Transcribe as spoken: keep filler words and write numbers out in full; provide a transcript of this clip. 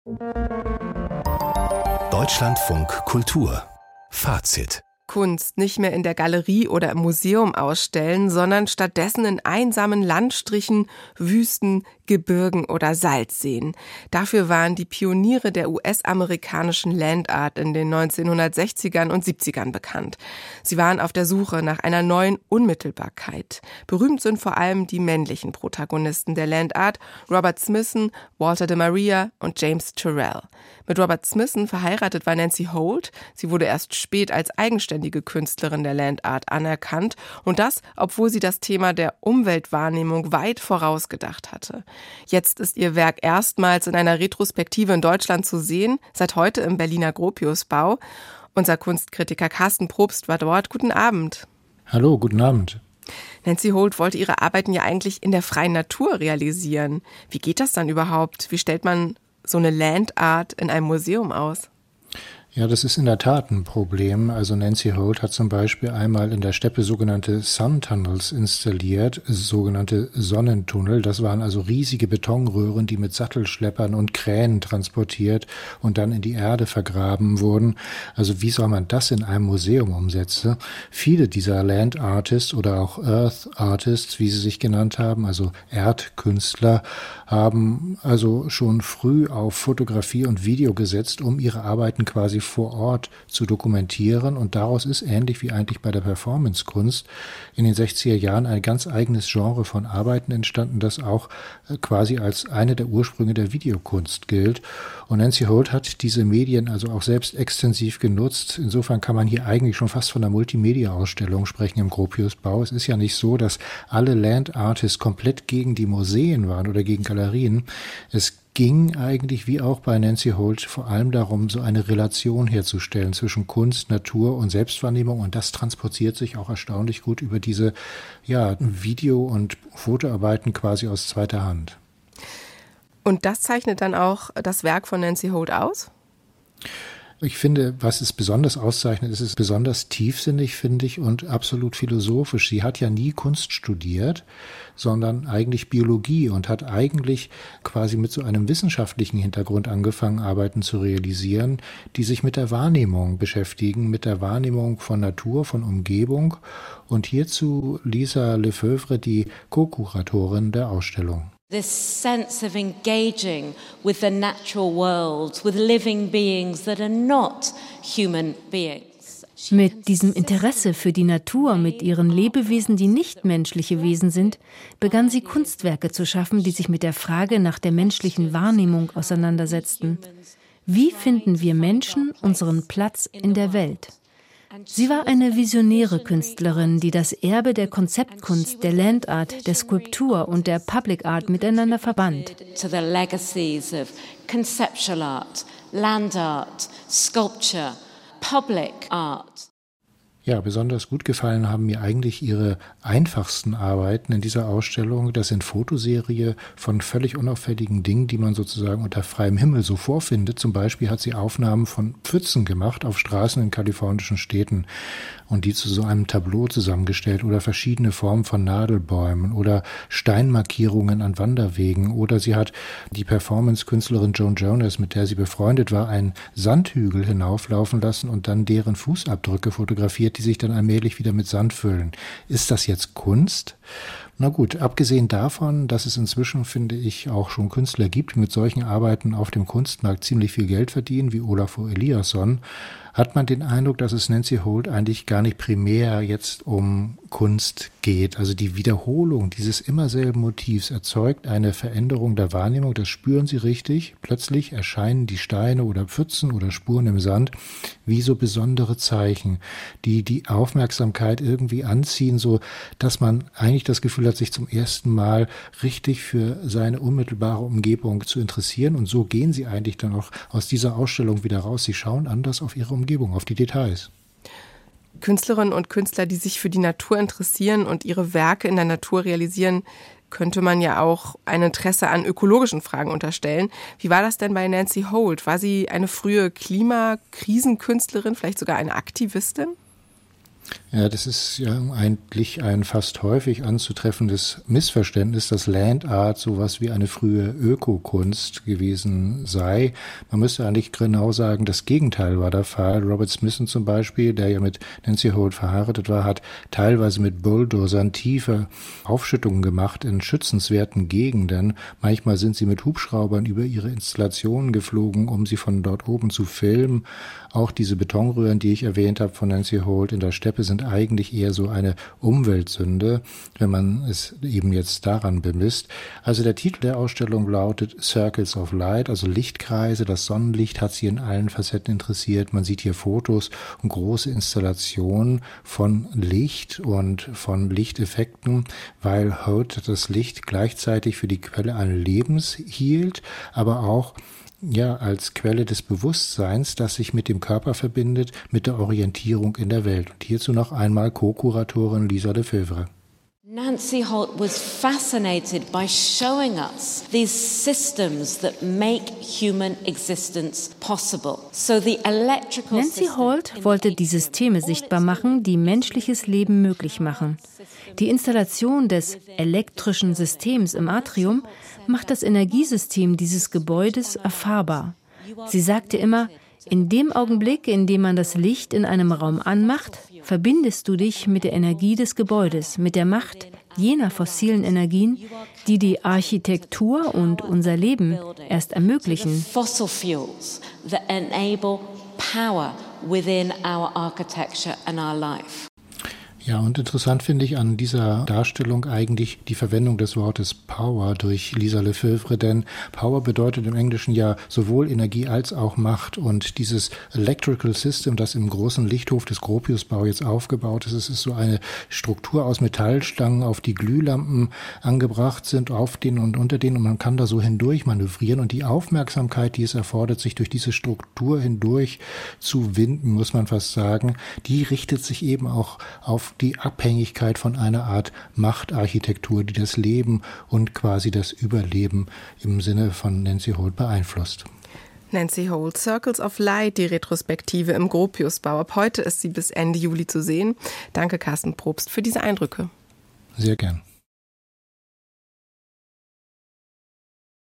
Deutschlandfunk Kultur. Fazit. Kunst nicht mehr in der Galerie oder im Museum ausstellen, sondern stattdessen in einsamen Landstrichen, Wüsten, Gebirgen oder Salzseen. Dafür waren die Pioniere der U S-amerikanischen Land Art in den neunzehnhundertsechzigern und siebzigern bekannt. Sie waren auf der Suche nach einer neuen Unmittelbarkeit. Berühmt sind vor allem die männlichen Protagonisten der Land Art, Robert Smithson, Walter de Maria und James Turrell. Mit Robert Smithson verheiratet war Nancy Holt. Sie wurde erst spät als eigenständige Künstlerin der Land Art anerkannt und das, obwohl sie das Thema der Umweltwahrnehmung weit vorausgedacht hatte. Jetzt ist ihr Werk erstmals in einer Retrospektive in Deutschland zu sehen, seit heute im Berliner Gropiusbau. Unser Kunstkritiker Carsten Probst war dort. Guten Abend. Hallo, guten Abend. Nancy Holt wollte ihre Arbeiten ja eigentlich in der freien Natur realisieren. Wie geht das dann überhaupt? Wie stellt man so eine Land Art in einem Museum aus? Ja, das ist in der Tat ein Problem. Also Nancy Holt hat zum Beispiel einmal in der Steppe sogenannte Sun Tunnels installiert, sogenannte Sonnentunnel. Das waren also riesige Betonröhren, die mit Sattelschleppern und Kränen transportiert und dann in die Erde vergraben wurden. Also wie soll man das in einem Museum umsetzen? Viele dieser Land Artists oder auch Earth Artists, wie sie sich genannt haben, also Erdkünstler, haben also schon früh auf Fotografie und Video gesetzt, um ihre Arbeiten quasi vor Ort zu dokumentieren. Und daraus ist, ähnlich wie eigentlich bei der Performancekunst, in den sechziger Jahren ein ganz eigenes Genre von Arbeiten entstanden, das auch quasi als eine der Ursprünge der Videokunst gilt. Und Nancy Holt hat diese Medien also auch selbst extensiv genutzt. Insofern kann man hier eigentlich schon fast von einer Multimedia-Ausstellung sprechen im Gropiusbau. Es ist ja nicht so, dass alle Land Artists komplett gegen die Museen waren oder gegen Galerien. Es ging eigentlich wie auch bei Nancy Holt vor allem darum, so eine Relation herzustellen zwischen Kunst, Natur und Selbstwahrnehmung, und das transportiert sich auch erstaunlich gut über diese ja, Video- und Fotoarbeiten quasi aus zweiter Hand. Und das zeichnet dann auch das Werk von Nancy Holt aus? Ich finde, was es besonders auszeichnet, ist es besonders tiefsinnig, finde ich, und absolut philosophisch. Sie hat ja nie Kunst studiert, sondern eigentlich Biologie und hat eigentlich quasi mit so einem wissenschaftlichen Hintergrund angefangen, Arbeiten zu realisieren, die sich mit der Wahrnehmung beschäftigen, mit der Wahrnehmung von Natur, von Umgebung. Und hierzu Lisa Lefevre, die Co-Kuratorin der Ausstellung. This sense of engaging with the natural world, with living beings that are not human beings. Mit diesem Interesse für die Natur, mit ihren Lebewesen, die nicht menschliche Wesen sind, begann sie Kunstwerke zu schaffen, die sich mit der Frage nach der menschlichen Wahrnehmung auseinandersetzten. Wie finden wir Menschen unseren Platz in der Welt? Sie war eine visionäre Künstlerin, die das Erbe der Konzeptkunst, der Land Art, der Skulptur und der Public Art miteinander verband. To the legacies of conceptual art, land art, sculpture, public art. Ja, besonders gut gefallen haben mir eigentlich ihre einfachsten Arbeiten in dieser Ausstellung. Das sind Fotoserie von völlig unauffälligen Dingen, die man sozusagen unter freiem Himmel so vorfindet. Zum Beispiel hat sie Aufnahmen von Pfützen gemacht auf Straßen in kalifornischen Städten und die zu so einem Tableau zusammengestellt, oder verschiedene Formen von Nadelbäumen oder Steinmarkierungen an Wanderwegen. Oder sie hat die Performance-Künstlerin Joan Jonas, mit der sie befreundet war, einen Sandhügel hinauflaufen lassen und dann deren Fußabdrücke fotografiert, die sich dann allmählich wieder mit Sand füllen. Ist das jetzt Kunst? Na gut, abgesehen davon, dass es inzwischen, finde ich, auch schon Künstler gibt, die mit solchen Arbeiten auf dem Kunstmarkt ziemlich viel Geld verdienen, wie Olafur Eliasson, hat man den Eindruck, dass es Nancy Holt eigentlich gar nicht primär jetzt um Kunst geht. Also die Wiederholung dieses immer selben Motivs erzeugt eine Veränderung der Wahrnehmung, das spüren Sie richtig. Plötzlich erscheinen die Steine oder Pfützen oder Spuren im Sand wie so besondere Zeichen, die die Aufmerksamkeit irgendwie anziehen, so dass man eigentlich das Gefühl hat, sich zum ersten Mal richtig für seine unmittelbare Umgebung zu interessieren. Und so gehen Sie eigentlich dann auch aus dieser Ausstellung wieder raus. Sie schauen anders auf Ihre Umgebung, auf die Details. Künstlerinnen und Künstler, die sich für die Natur interessieren und ihre Werke in der Natur realisieren, könnte man ja auch ein Interesse an ökologischen Fragen unterstellen. Wie war das denn bei Nancy Holt? War sie eine frühe Klimakrisenkünstlerin, vielleicht sogar eine Aktivistin? Ja, das ist ja eigentlich ein fast häufig anzutreffendes Missverständnis, dass Land Art sowas wie eine frühe Ökokunst gewesen sei. Man müsste eigentlich genau sagen, das Gegenteil war der Fall. Robert Smithson zum Beispiel, der ja mit Nancy Holt verheiratet war, hat teilweise mit Bulldozern tiefe Aufschüttungen gemacht in schützenswerten Gegenden. Manchmal sind sie mit Hubschraubern über ihre Installationen geflogen, um sie von dort oben zu filmen. Auch diese Betonröhren, die ich erwähnt habe von Nancy Holt in der Steppe, sind eigentlich eher so eine Umweltsünde, wenn man es eben jetzt daran bemisst. Also der Titel der Ausstellung lautet Circles of Light, also Lichtkreise. Das Sonnenlicht hat sie in allen Facetten interessiert. Man sieht hier Fotos und große Installationen von Licht und von Lichteffekten, weil Holt das Licht gleichzeitig für die Quelle allen Lebens hielt, aber auch ja, als Quelle des Bewusstseins, das sich mit dem Körper verbindet, mit der Orientierung in der Welt. Und hierzu noch einmal Co-Kuratorin Lisa Lefebvre. Nancy Holt was fascinated by showing us these systems that make human existence possible. So the electrical Nancy Holt wollte die Systeme sichtbar machen, die menschliches Leben möglich machen. Die Installation des elektrischen Systems im Atrium macht das Energiesystem dieses Gebäudes erfahrbar. Sie sagte immer, in dem Augenblick, in dem man das Licht in einem Raum anmacht, verbindest du dich mit der Energie des Gebäudes, mit der Macht jener fossilen Energien, die die Architektur und unser Leben erst ermöglichen. Fossil fuels that enable power within our architecture and our life. Ja, und interessant finde ich an dieser Darstellung eigentlich die Verwendung des Wortes Power durch Lisa Lefebvre, denn Power bedeutet im Englischen ja sowohl Energie als auch Macht. Und dieses Electrical System, das im großen Lichthof des Gropiusbau jetzt aufgebaut ist, es ist so eine Struktur aus Metallstangen, auf die Glühlampen angebracht sind, auf denen und unter denen, und man kann da so hindurch manövrieren. Und die Aufmerksamkeit, die es erfordert, sich durch diese Struktur hindurch zu winden, muss man fast sagen, die richtet sich eben auch auf die Abhängigkeit von einer Art Machtarchitektur, die das Leben und quasi das Überleben im Sinne von Nancy Holt beeinflusst. Nancy Holt, Circles of Light, die Retrospektive im Gropiusbau. Ab heute ist sie bis Ende Juli zu sehen. Danke, Carsten Probst, für diese Eindrücke. Sehr gern.